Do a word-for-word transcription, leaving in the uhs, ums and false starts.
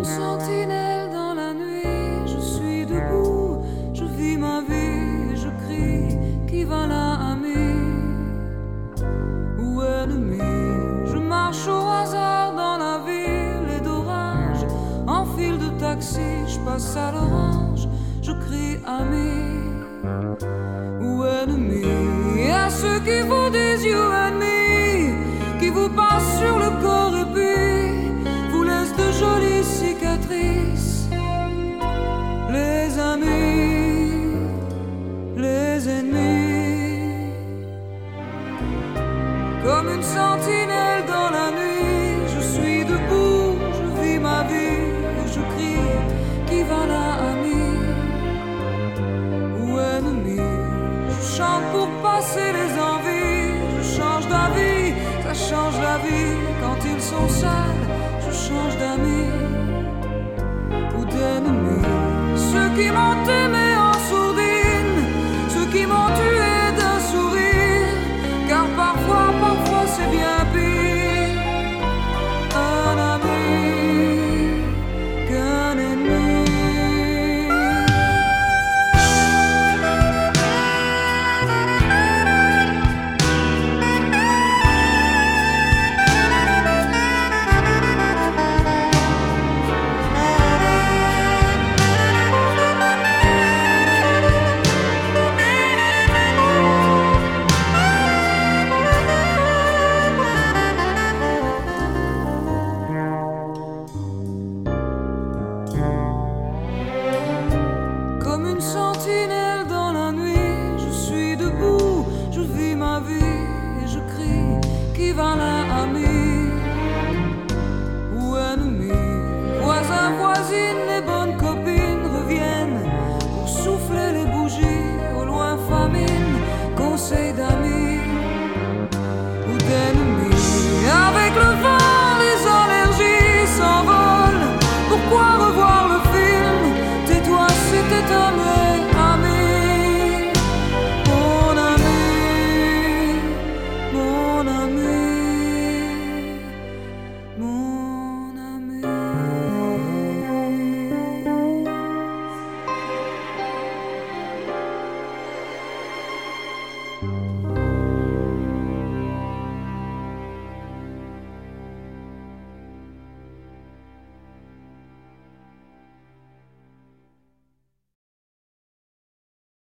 sentinelle dans la nuit, je suis debout, je vis ma vie, je crie, qui va là, ami ou ennemi? Je marche au hasard dans la ville et d'orage, en file de taxi, je passe à l'orange, je crie ami ou ennemi? Et à ceux qui vous disent you and me, qui vous passent sur le corps et puis vous laissent de jolies cicatrices, les amis, les ennemis. Comme une sentinelle dans la nuit, je suis debout, je vis ma vie et je crie, qui va là, ami ou ennemi? Je chante pour passer les envies, je change d'avis, ça change la vie. Quand ils sont sales, je change d'amis ou d'ennemis. Ceux qui m'ont aimé en sourdine, ceux qui m'ont tué d'un sourire, car parfois, parfois c'est bien pire un ami qu'un ennemi. Comme une sentinelle dans la nuit, je suis debout, je vis ma vie et je crie, qui va là, ami ou ennemi? Voisins, voisines, les bonnes copines reviennent pour souffler les bougies, au loin famine, conseil d'amis ou d'ennemis. Avec le vent, les allergies s'envolent, pourquoi revoir le film? Tais-toi, c'était un muet.